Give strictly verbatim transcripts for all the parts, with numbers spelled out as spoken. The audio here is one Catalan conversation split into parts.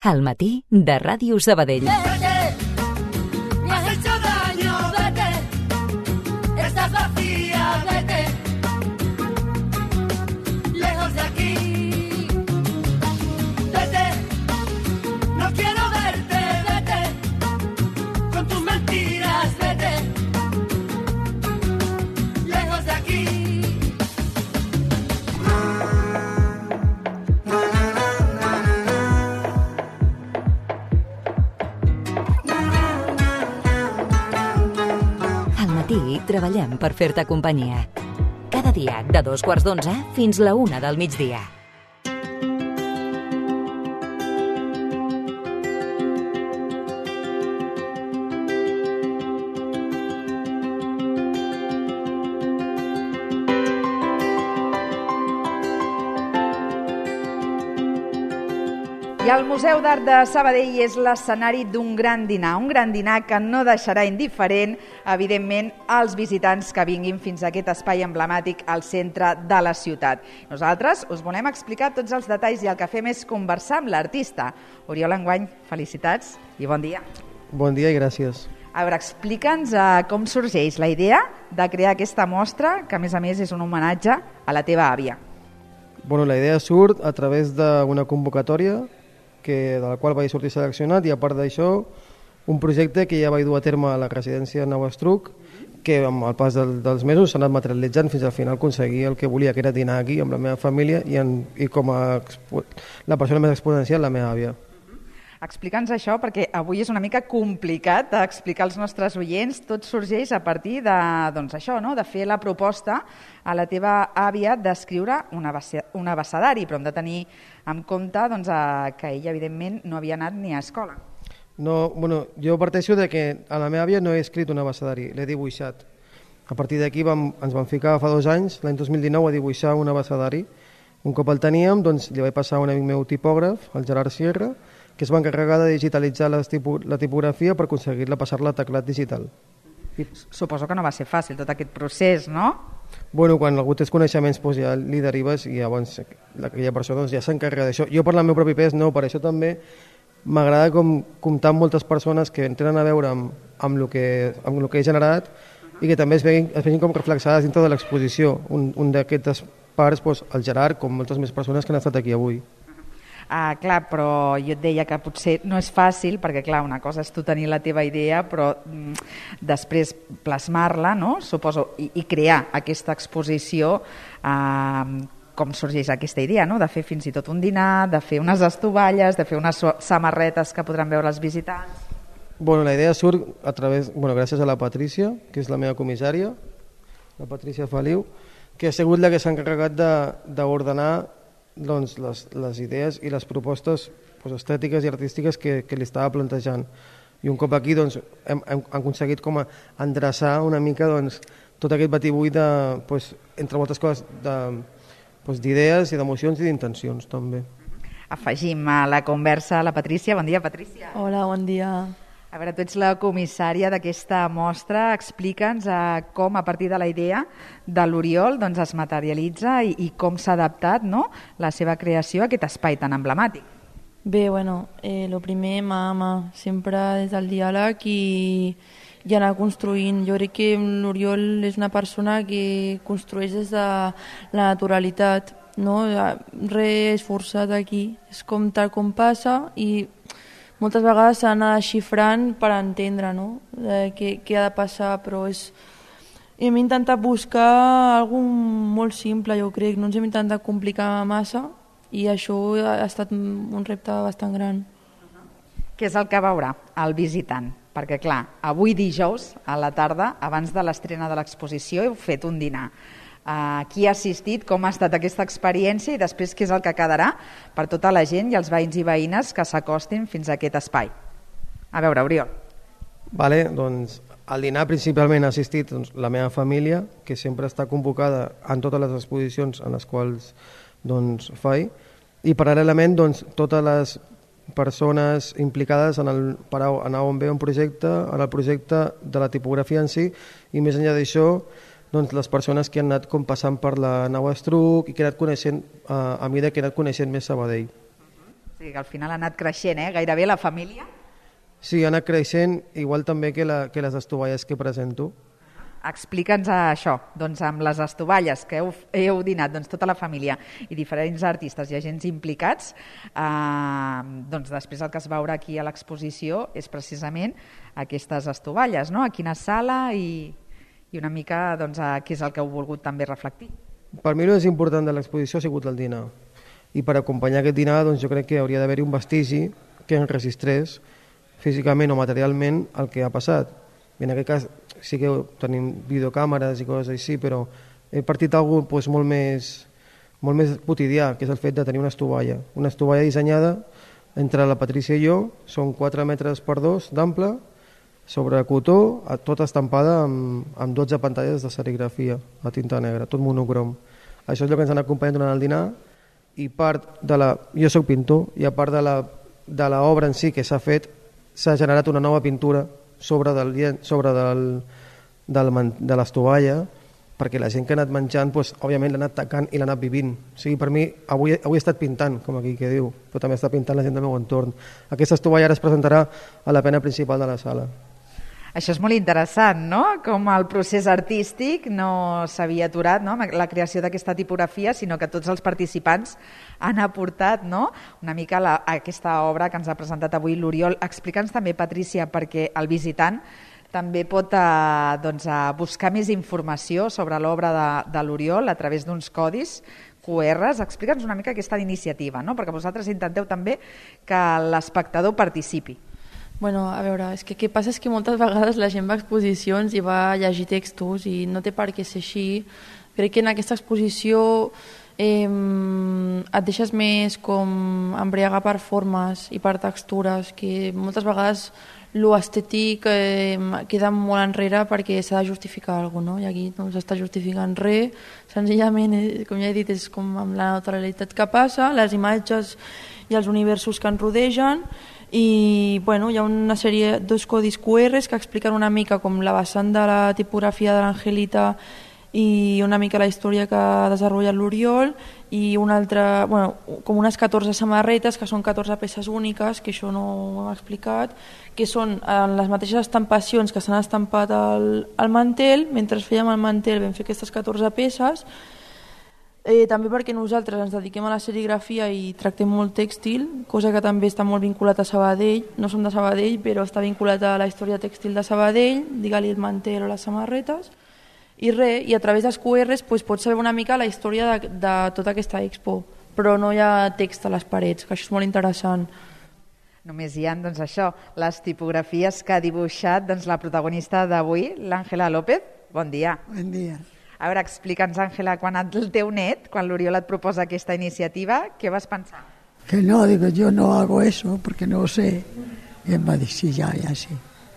Al matí de Ràdio Sabadell. Vete, me has hecho daño, vete, estás vacía, vete, lejos de aquí, vete, no quiero verte, vete, con tus mentiras, vete, lejos de aquí. Treballem per fer-te companyia. Cada dia, de dos quarts d'onze fins la una del migdia. I el Museu d'Art de Sabadell és l'escenari d'un gran dinar, un gran dinar que no deixarà indiferent, evidentment, als visitants que vinguin fins a aquest espai emblemàtic al centre de la ciutat. Nosaltres us volem explicar tots els detalls i el que fem és conversar amb l'artista. Oriol Enguany, felicitats i bon dia. Bon dia i gràcies. A veure, explica'ns uh, com sorgeix la idea de crear aquesta mostra, que a més a més és un homenatge a la teva àvia. Bueno, la idea surt a través d'una convocatòria que, de la qual vaig sortir seleccionat, i a part d'això un projecte que ja vaig dur a terme a la residència Nau Estruc, que amb el pas del, dels mesos s'ha anat materialitzant fins al final aconseguir el que volia, que era dinar aquí amb la meva família i, en, i com a la persona més exponencial, la meva àvia. Explica'ns això, perquè avui és una mica complicat explicar als nostres oients. Tot sorgeix a partir de, doncs això, no? de fer la proposta a la teva àvia d'escriure un abecedari, però hem de tenir en compte doncs, que ella, evidentment, no havia anat ni a escola. No, bueno, jo parteixo de que a la meva àvia no he escrit un abecedari, l'he dibuixat. A partir d'aquí vam, ens vam ficar fa dos anys, l'any dos mil dinou, a dibuixar un abecedari. Un cop el teníem, doncs, li vaig passar a un amic meu tipògraf, el Gerard Sierra, que es va encarregar de digitalitzar les tipo, la tipografia per aconseguir-la passar-la a teclat digital. I suposo que no va ser fàcil tot aquest procés, no? Bueno, quan algú té coneixements doncs ja li derives i llavors aquella persona doncs, ja s'encarrega d'això. Jo per el meu propi pes no, per això també m'agrada com, comptar amb moltes persones que tenen a veure amb, amb, el que, amb el que he generat i que també es vegin, es vegin com reflexades dintre de l'exposició. Un, un d'aquestes parts, doncs, el Gerard, com moltes més persones que han estat aquí avui. Ah, clar, però jo et deia que potser no és fàcil, perquè clar, una cosa és tu tenir la teva idea, però mm, després plasmar-la, no? Suposo, i, i crear aquesta exposició, eh, com sorgeix aquesta idea, no? De fer fins i tot un dinar, de fer unes estovalles, de fer unes samarretes que podran veure els visitants. Bueno, la idea surt a través, bueno, gràcies a la Patrícia, que és la meva comissària, la Patrícia Feliu, que ha sigut la que s'ha encarregat d'ordenar doncs, les, les idees i les propostes doncs, estètiques i artístiques que, que li estava plantejant. I un cop aquí doncs, hem, hem aconseguit com a endreçar una mica doncs, tot aquest batibull de, doncs, entre moltes coses, doncs, d'idees i d'emocions i d'intencions també. Afegim a la conversa la Patrícia. Bon dia, Patrícia. Hola, bon dia. A veure, tu ets la comissària d'aquesta mostra. Explica'ns eh, com, a partir de la idea de l'Oriol, doncs, es materialitza i, i com s'ha adaptat, no?, la seva creació a aquest espai tan emblemàtic. Bé, bueno, eh, lo primer, mà, sempre des del diàleg i, i anar construint. Jo crec que l'Oriol és una persona que construeix des de la naturalitat, no? Res forçat aquí, és com tal com passa i moltes vegades s'ha d'anar xifrant per entendre, no? eh, què, què ha de passar, però és... hem intentat buscar alguna molt simple, jo crec, no ens hem intentat complicar massa i això ha estat un repte bastant gran. Què és el que veurà el visitant? Perquè, clar, avui dijous, a la tarda, abans de l'estrena de l'exposició, heu fet un dinar. Uh, qui ha assistit, com ha estat aquesta experiència i després què és el que quedarà per tota la gent i els veïns i veïnes que s'acostin fins a aquest espai. A veure, Oriol. Vale, doncs, al dinar principalment ha assistit doncs, la meva família, que sempre està convocada en totes les exposicions en les quals doncs, faig, i paral·lelament doncs, totes les persones implicades en el Parau, anar on ve un projecte, en el projecte de la tipografia en si, i més enllà d'això doncs, les persones que han anat com passant per la Nau Estruc i que han anat coneixent, eh, a mesura que han anat coneixent més Sabadell. O sigui que al final ha anat creixent, eh? Gairebé la família. Sí, ha anat creixent, igual també que, la, que les estovalles que presento. Explica'ns això, doncs amb les estovalles que heu, heu dinat, doncs tota la família i diferents artistes i agents implicats, eh, doncs després el que es veurà aquí a l'exposició és precisament aquestes estovalles, no? A quina sala i, i una mica doncs, a què és el que heu volgut també reflectir. Per mi el més important de l'exposició ha sigut el dinar, i per acompanyar aquest dinar doncs, jo crec que hauria d'haver-hi un vestigi que enregistrés físicament o materialment el que ha passat. I en aquest cas sí que tenim videocàmeres i coses així, però he partit d'algú doncs, molt, més, molt més quotidià, que és el fet de tenir una estovalla. Una estovalla dissenyada entre la Patrícia i jo, són quatre metres per dos d'ample, sobre cotó, tota estampada amb, amb dotze pantalles de serigrafia a tinta negra, tot monocrom. Això és el que ens han acompanyat durant el dinar, i part de la... Jo soc pintor, i a part de la, de l'obra en si que s'ha fet, s'ha generat una nova pintura sobre, del, sobre del, del, de l'estovalla, perquè la gent que ha anat menjant, doncs, òbviament l'ha anat tacant i l'ha anat vivint. O sigui, per mi, avui, avui he estat pintant, com aquí que diu, però també està pintant la gent del meu entorn. Aquesta estovalla ara es presentarà a la pena principal de la sala. Això és molt interessant, no? Com el procés artístic no s'havia aturat, no? La creació d'aquesta tipografia, sinó que tots els participants han aportat, no? Una mica la, aquesta obra que ens ha presentat avui l'Oriol. Explica'ns també, Patrícia, perquè el visitant també pot eh, doncs, eh, buscar més informació sobre l'obra de, de l'Oriol a través d'uns codis Q Rs. Explica'ns una mica aquesta iniciativa, no? Perquè vosaltres intenteu també que l'espectador participi. Bueno, a veure, és que què passa és que moltes vegades la gent va a exposicions i va a llegir textos i no té per què ser així. Crec que en aquesta exposició eh, et deixes més com embriagar per formes i per textures, que moltes vegades lo estètic eh, queda molt enrere perquè s'ha de justificar alguna cosa, no? I aquí no s'està justificant res, senzillament, eh, com ja he dit, és com amb la neutralitat que passa, les imatges i els universos que ens rodegen. I bueno, hi ha una sèrie, dos codis Q Rs que expliquen una mica com la vessant de la tipografia de l'Angelita i una mica la història que ha desenvolupat l'Oriol, i una altra, bueno, com unes catorze samarretes que són catorze peces úniques, que això no ho hem explicat, que són en les mateixes estampacions que s'han estampat al, al mantel. Mentre fèiem el mantel vam fer aquestes catorze peces. Eh, també perquè nosaltres ens dediquem a la serigrafia i tractem molt tèxtil, cosa que també està molt vinculat a Sabadell. No som de Sabadell, però està vinculat a la història tèxtil de Sabadell, digue-li el mantel o les samarretes. I res, i a través dels Q Rs pues, pots saber una mica la història de, de tota aquesta expo, però no hi ha text a les parets, que això és molt interessant. Només hi ha, doncs, això, les tipografies que ha dibuixat doncs, la protagonista d'avui, l'Àngela López. Bon dia. Bon dia. A veure, explica'ns, Àngela, quan el teu net, quan l'Oriol et proposa aquesta iniciativa, què vas pensar? Que no, digo, yo no hago eso porque no sé. Y él me dice, sí, ya, ya, sí.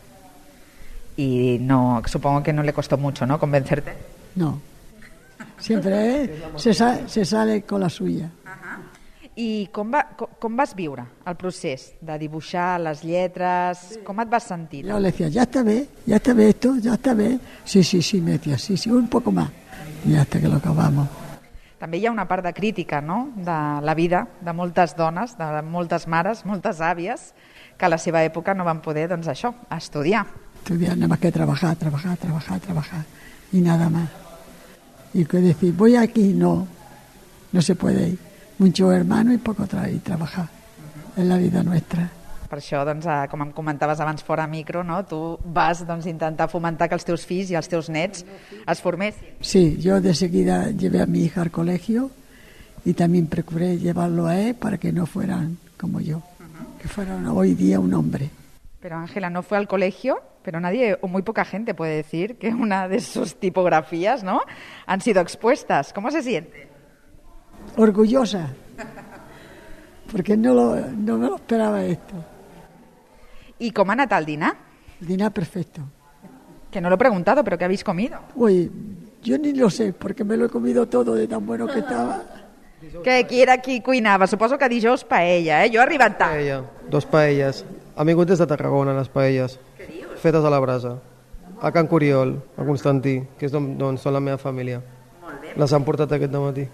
Y no, supongo que no le costó mucho, ¿no?, convencerte. No. Siempre eh, se, sa se sale con la suya. Uh-huh. I com, va, com, com vas viure el procés de dibuixar les lletres? Com et vas sentir? Yo le decía, ya está bien, ya está bien esto, ya está bien. Sí, sí, sí, me decía, sí, sí, un poco más. Y hasta que lo acabamos. També hi ha una part de crítica, no?, de la vida de moltes dones, de moltes mares, moltes àvies, que a la seva època no van poder, doncs això, estudiar. Estudiar, nada más que trabajar, trabajar, trabajar, trabajar. Y nada más. Y que decir, voy aquí, no, no se puede ir. Mucho hermano y poco tra y trabajar. Uh-huh. En la vida nuestra. Per això, doncs, eh, com em comentaves abans fora micro, no? Tu vas doncs, intentar fomentar que els teus fills i els teus nets es formessin. Sí, yo de seguida llevé a mi hija al colegio y también procuré llevarlo a él para que no fueran como yo, uh-huh. que fueran hoy día un hombre. Pero Ángela no fue al colegio, pero nadie o muy poca gente puede decir que una de sus tipografías, ¿no?, han sido expuestas. ¿Cómo se siente? Orgullosa, porque no, lo, no me lo esperaba esto. ¿Y cómo ha anat el dinar? El dinar perfecto. Que no lo he preguntado, pero ¿qué habéis comido? Uy, yo ni lo sé, porque me lo he comido todo de tan bueno que estaba. Que qui era qui cuinava? Suposo que dijous paella, eh? Jo he arribat tard. Paella, dos paelles. Han vingut des de Tarragona, les paelles. Què dius? Fetes a la brasa. A Can Coriol, a Constantí, que és d'on, d'on són la meva família. Molt bé. Les han portat aquest dematí.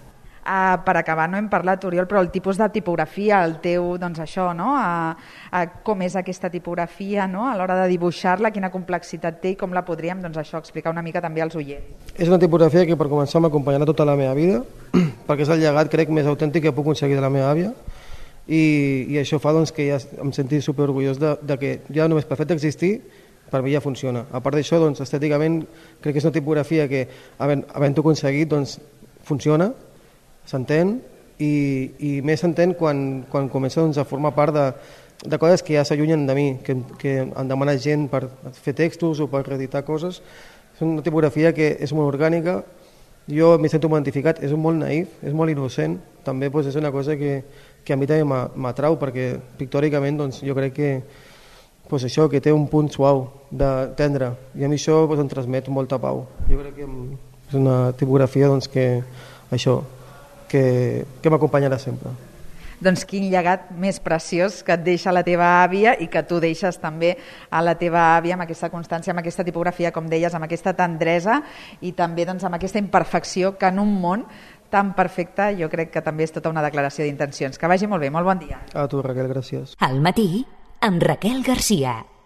Uh, per acabar, no hem parlat, Oriol, però el tipus de tipografia, el teu, doncs això, no? Uh, uh, com és aquesta tipografia, no? A l'hora de dibuixar-la, quina complexitat té i com la podríem, doncs això, explicar una mica també als oients. És una tipografia que per començar m'acompanyarà tota la meva vida, perquè és el llegat, crec, més autèntic que puc aconseguir de la meva àvia, i, i això fa doncs, que ja em senti superorgullós de, de que ja només per fet d'existir, per mi ja funciona. A part d'això, doncs, estèticament, crec que és una tipografia que, havent, havent-ho aconseguit, doncs, funciona, s'entén, i, i més s'entén quan, quan comença doncs, a formar part de, de coses que ja s'allunyen de mi, que, que han demanat gent per fer textos o per reeditar coses. És una tipografia que és molt orgànica, jo m'hi sento molt identificat, és molt naïf, és molt innocent, també doncs, és una cosa que, que a mi també m'atrau, perquè pictòricament doncs, jo crec que doncs, això que té un punt suau, de tendre, i a mi això doncs, em transmet molta pau. Jo crec que és una tipografia doncs, que això, que, que m'acompanyarà sempre. Doncs quin llegat més preciós que et deixa la teva àvia i que tu deixes també a la teva àvia amb aquesta constància, amb aquesta tipografia, com deies, amb aquesta tendresa i també doncs, amb aquesta imperfecció que en un món tan perfecte jo crec que també és tota una declaració d'intencions. Que vagi molt bé, molt bon dia. A tu, Raquel, gràcies. Al matí, amb Raquel Garcia.